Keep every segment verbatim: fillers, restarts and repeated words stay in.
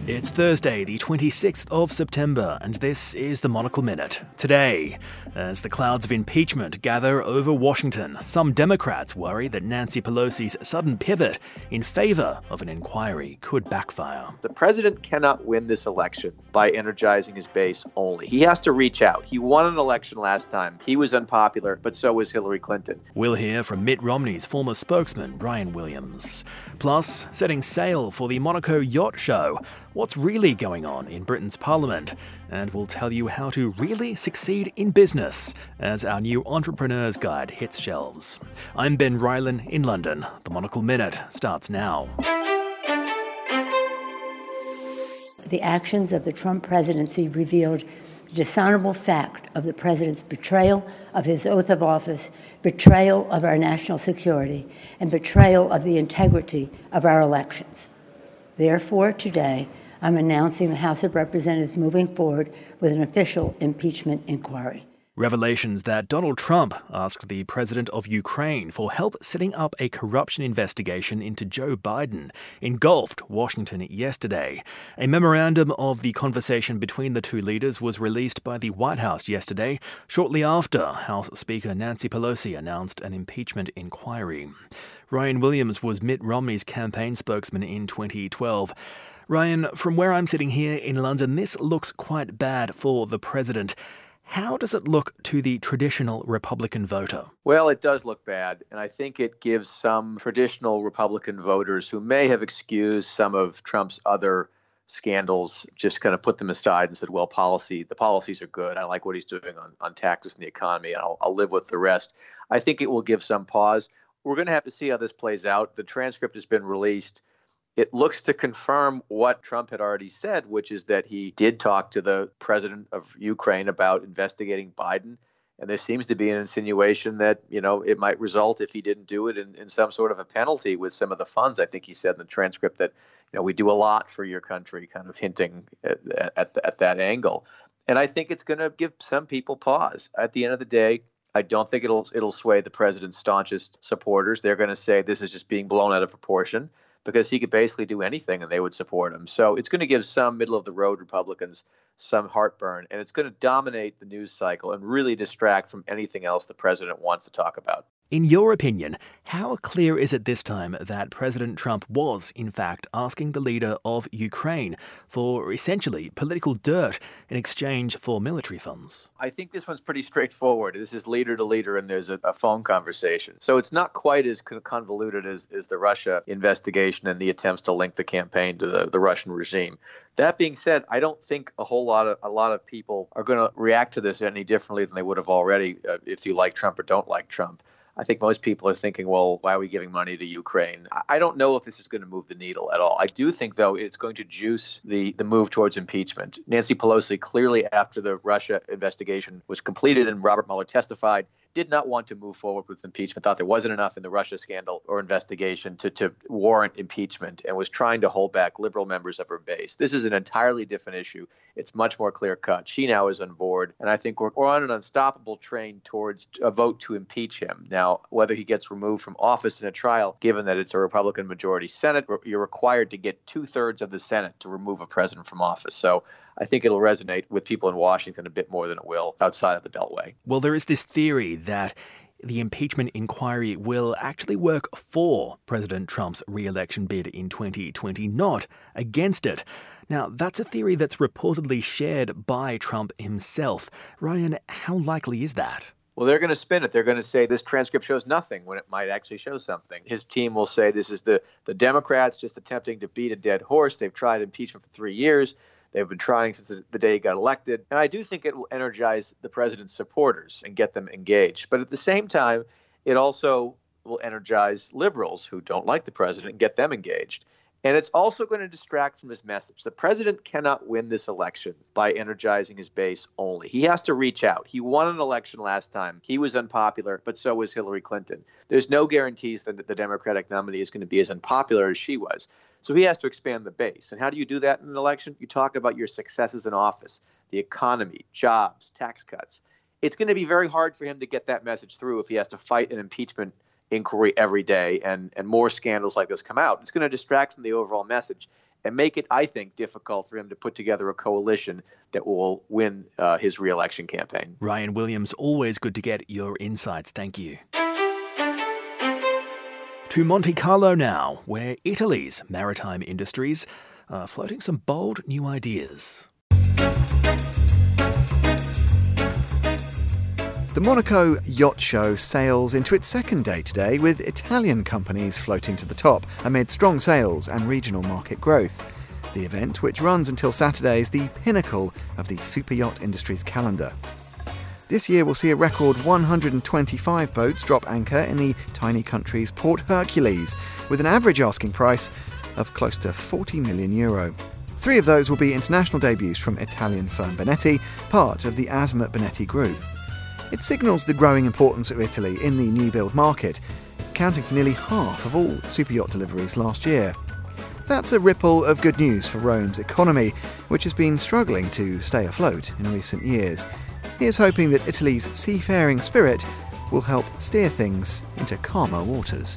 It's Thursday, the twenty-sixth of September, and this is the Monocle Minute. Today, as the clouds of impeachment gather over Washington, some Democrats worry that Nancy Pelosi's sudden pivot in favor of an inquiry could backfire. The president cannot win this election by energizing his base only. He has to reach out. He won an election last time. He was unpopular, but so was Hillary Clinton. We'll hear from Mitt Romney's former spokesman, Brian Williams. Plus, setting sail for the Monaco Yacht Show. What's really going on in Britain's Parliament? And we'll tell you how to really succeed in business as our new Entrepreneur's Guide hits shelves. I'm Ben Rylan in London. The Monocle Minute starts now. The actions of the Trump presidency revealed the dishonorable fact of the president's betrayal of his oath of office, betrayal of our national security, and betrayal of the integrity of our elections. Therefore, today, I'm announcing the House of Representatives moving forward with an official impeachment inquiry. Revelations that Donald Trump asked the president of Ukraine for help setting up a corruption investigation into Joe Biden engulfed Washington yesterday. A memorandum of the conversation between the two leaders was released by the White House yesterday, shortly after House Speaker Nancy Pelosi announced an impeachment inquiry. Ryan Williams was Mitt Romney's campaign spokesman in twenty twelve. Ryan, from where I'm sitting here in London, this looks quite bad for the president. How does it look to the traditional Republican voter? Well, it does look bad, and I think it gives some traditional Republican voters who may have excused some of Trump's other scandals, just kind of put them aside and said, well, policy, the policies are good. I like what he's doing on, on taxes and the economy. I'll, I'll live with the rest. I think it will give some pause. We're going to have to see how this plays out. The transcript has been released. It looks to confirm what Trump had already said, which is that he did talk to the president of Ukraine about investigating Biden. And there seems to be an insinuation that, you know, it might result, if he didn't do it, in, in some sort of a penalty with some of the funds. I think he said in the transcript that, you know, we do a lot for your country, kind of hinting at, at, at that angle. And I think it's going to give some people pause. At the end of the day, I don't think it'll it'll sway the president's staunchest supporters. They're going to say this is just being blown out of proportion, because he could basically do anything and they would support him. So it's going to give some middle-of-the-road Republicans some heartburn, and it's going to dominate the news cycle and really distract from anything else the president wants to talk about. In your opinion, how clear is it this time that President Trump was, in fact, asking the leader of Ukraine for essentially political dirt in exchange for military funds? I think this one's pretty straightforward. This is leader to leader, and there's a, a phone conversation. So it's not quite as convoluted as, as the Russia investigation and the attempts to link the campaign to the, the Russian regime. That being said, I don't think a whole lot of a lot of people are going to react to this any differently than they would have already, uh, if you like Trump or don't like Trump. I think most people are thinking, well, why are we giving money to Ukraine? I don't know if this is going to move the needle at all. I do think, though, it's going to juice the, the move towards impeachment. Nancy Pelosi, clearly after the Russia investigation was completed and Robert Mueller testified, did not want to move forward with impeachment, thought there wasn't enough in the Russia scandal or investigation to, to warrant impeachment, and was trying to hold back liberal members of her base. This is an entirely different issue. It's much more clear-cut. She now is on board, and I think we're, we're on an unstoppable train towards a vote to impeach him. Now, whether he gets removed from office in a trial, given that it's a Republican majority Senate, you're required to get two-thirds of the Senate to remove a president from office. So I think it'll resonate with people in Washington a bit more than it will outside of the Beltway. Well, there is this theory that the impeachment inquiry will actually work for President Trump's re-election bid in twenty twenty, not against it. Now, that's a theory that's reportedly shared by Trump himself. Ryan, how likely is that? Well, they're going to spin it. They're going to say this transcript shows nothing when it might actually show something. His team will say this is the, the Democrats just attempting to beat a dead horse. They've tried impeachment for three years. They've been trying since the day he got elected. And I do think it will energize the president's supporters and get them engaged. But at the same time, it also will energize liberals who don't like the president and get them engaged. And it's also going to distract from his message. The president cannot win this election by energizing his base only. He has to reach out. He won an election last time. He was unpopular, but so was Hillary Clinton. There's no guarantees that the Democratic nominee is going to be as unpopular as she was. So he has to expand the base. And how do you do that in an election? You talk about your successes in office, the economy, jobs, tax cuts. It's going to be very hard for him to get that message through if he has to fight an impeachment inquiry every day and, and more scandals like this come out. It's going to distract from the overall message. and make it, I think, difficult for him to put together a coalition that will win uh, his re-election campaign. Ryan Williams, always good to get your insights. Thank you. To Monte Carlo now, where Italy's maritime industries are floating some bold new ideas. The Monaco Yacht Show sails into its second day today, with Italian companies floating to the top amid strong sales and regional market growth. The event, which runs until Saturday, is the pinnacle of the super yacht industry's calendar. This year will see a record one hundred twenty-five boats drop anchor in the tiny country's Port Hercules, with an average asking price of close to forty million euro. Three of those will be international debuts from Italian firm Bonetti, part of the Azimut Bonetti Group. It signals the growing importance of Italy in the new build market, accounting for nearly half of all superyacht deliveries last year. That's a ripple of good news for Rome's economy, which has been struggling to stay afloat in recent years. Here's hoping that Italy's seafaring spirit will help steer things into calmer waters.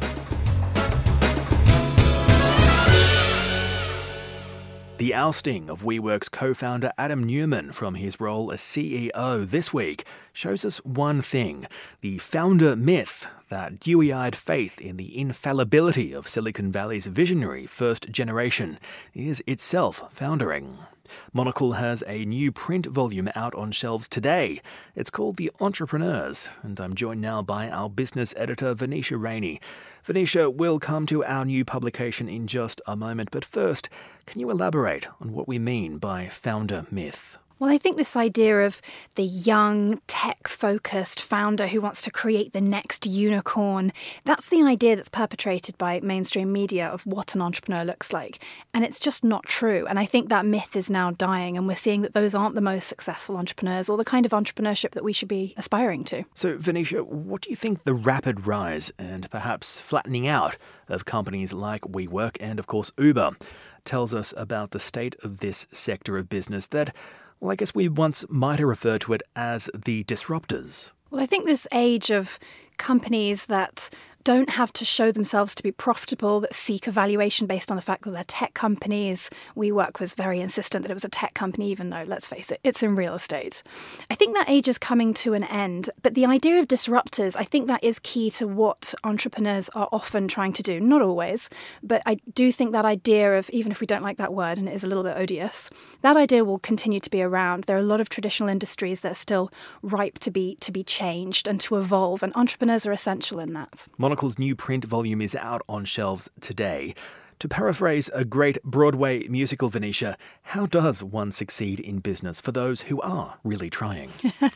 The ousting of WeWork's co-founder Adam Neumann from his role as C E O this week shows us one thing: the founder myth, that dewy-eyed faith in the infallibility of Silicon Valley's visionary first generation, is itself foundering. Monocle has a new print volume out on shelves today. It's called The Entrepreneurs, and I'm joined now by our business editor, Venetia Rainey. Venetia, we'll come to our new publication in just a moment, but first, can you elaborate on what we mean by founder myth? Well, I think this idea of the young, tech-focused founder who wants to create the next unicorn, that's the idea that's perpetrated by mainstream media of what an entrepreneur looks like. And it's just not true. And I think that myth is now dying, and we're seeing that those aren't the most successful entrepreneurs or the kind of entrepreneurship that we should be aspiring to. So, Venetia, what do you think the rapid rise and perhaps flattening out of companies like WeWork and, of course, Uber tells us about the state of this sector of business that, well, I guess we once might have referred to it as the disruptors? Well, I think this age of companies that don't have to show themselves to be profitable, that seek a valuation based on the fact that they're tech companies. WeWork was very insistent that it was a tech company, even though, let's face it, it's in real estate. I think that age is coming to an end. But the idea of disruptors, I think that is key to what entrepreneurs are often trying to do. Not always, but I do think that idea of, even if we don't like that word and it is a little bit odious, that idea will continue to be around. There are a lot of traditional industries that are still ripe to be to be changed and to evolve, and entrepreneurs are essential in that. Monocle's new print volume is out on shelves today. To paraphrase a great Broadway musical, Venetia, how does one succeed in business for those who are really trying?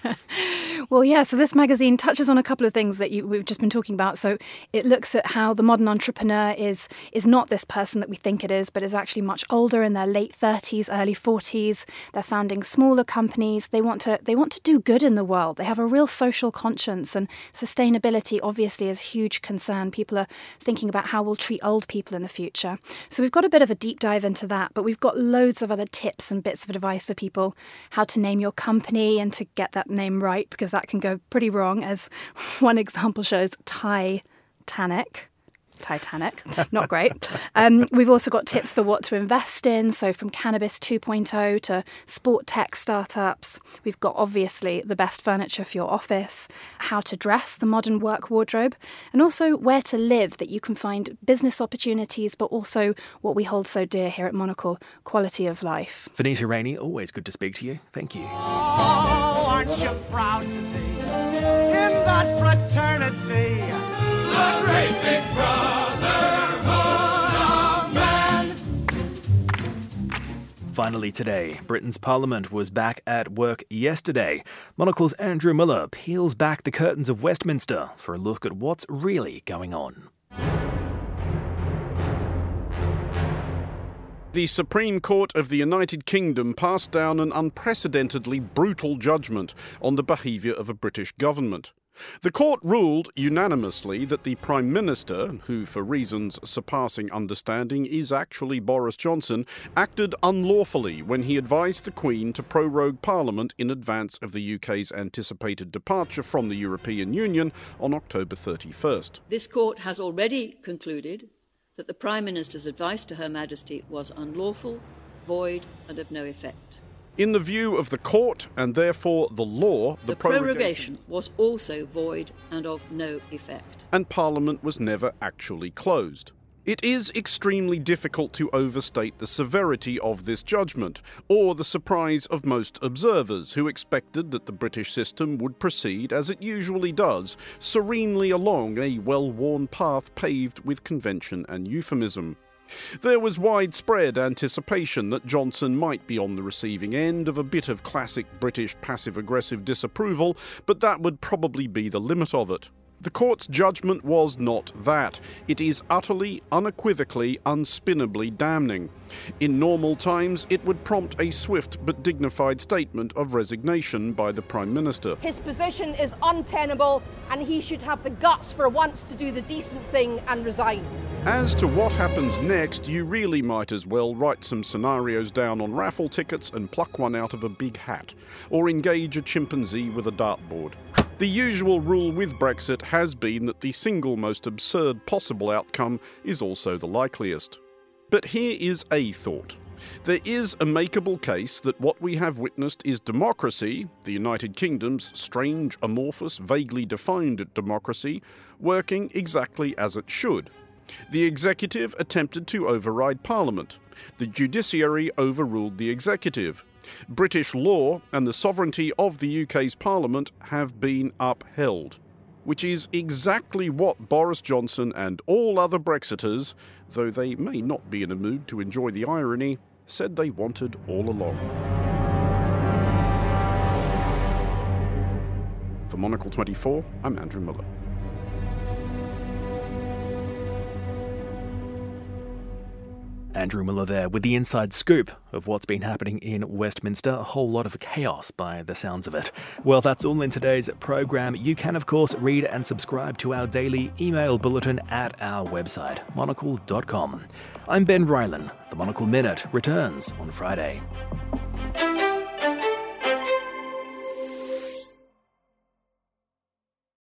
Well, yeah, so this magazine touches on a couple of things that you, we've just been talking about. So it looks at how the modern entrepreneur is is not this person that we think it is, but is actually much older, in their late thirties, early forties. They're founding smaller companies. They want to they want to do good in the world. They have a real social conscience, and sustainability obviously is a huge concern. People are thinking about how we'll treat old people in the future. So we've got a bit of a deep dive into that, but we've got loads of other tips and bits of advice for people: how to name your company and to get that name right, because that can go pretty wrong, as one example shows. Titanic. Titanic. Not great. Um, we've also got tips for what to invest in, so from cannabis two point oh to sport tech startups. We've got, obviously, the best furniture for your office, how to dress, the modern work wardrobe, and also where to live, that you can find business opportunities, but also what we hold so dear here at Monocle, quality of life. Venetia Rainey, always good to speak to you. Thank you. Oh, aren't you proud to be in that fraternity? The great big brotherhood of man. Finally today, Britain's Parliament was back at work yesterday. Monocle's Andrew Muller peels back the curtains of Westminster for a look at what's really going on. The Supreme Court of the United Kingdom passed down an unprecedentedly brutal judgment on the behaviour of a British government. The court ruled unanimously that the Prime Minister, who for reasons surpassing understanding is actually Boris Johnson, acted unlawfully when he advised the Queen to prorogue Parliament in advance of the U K's anticipated departure from the European Union on October thirty-first. This court has already concluded that the Prime Minister's advice to Her Majesty was unlawful, void and of no effect. In the view of the court, and therefore the law, the, the prorogation, prorogation was also void and of no effect. And Parliament was never actually closed. It is extremely difficult to overstate the severity of this judgment, or the surprise of most observers who expected that the British system would proceed, as it usually does, serenely along a well-worn path paved with convention and euphemism. There was widespread anticipation that Johnson might be on the receiving end of a bit of classic British passive-aggressive disapproval, but that would probably be the limit of it. The court's judgment was not that. It is utterly, unequivocally, unspinnably damning. In normal times, it would prompt a swift but dignified statement of resignation by the Prime Minister. His position is untenable, and he should have the guts for once to do the decent thing and resign. As to what happens next, you really might as well write some scenarios down on raffle tickets and pluck one out of a big hat, or engage a chimpanzee with a dartboard. The usual rule with Brexit has been that the single most absurd possible outcome is also the likeliest. But here is a thought. There is a makeable case that what we have witnessed is democracy, the United Kingdom's strange, amorphous, vaguely defined democracy, working exactly as it should. The executive attempted to override Parliament. The judiciary overruled the executive. British law and the sovereignty of the U K's Parliament have been upheld, which is exactly what Boris Johnson and all other Brexiters, though they may not be in a mood to enjoy the irony, said they wanted all along. For Monocle twenty-four, I'm Andrew Muller. Andrew Muller there with the inside scoop of what's been happening in Westminster. A whole lot of chaos by the sounds of it. Well, that's all in today's programme. You can, of course, read and subscribe to our daily email bulletin at our website, monocle dot com. I'm Ben Rylan. The Monocle Minute returns on Friday.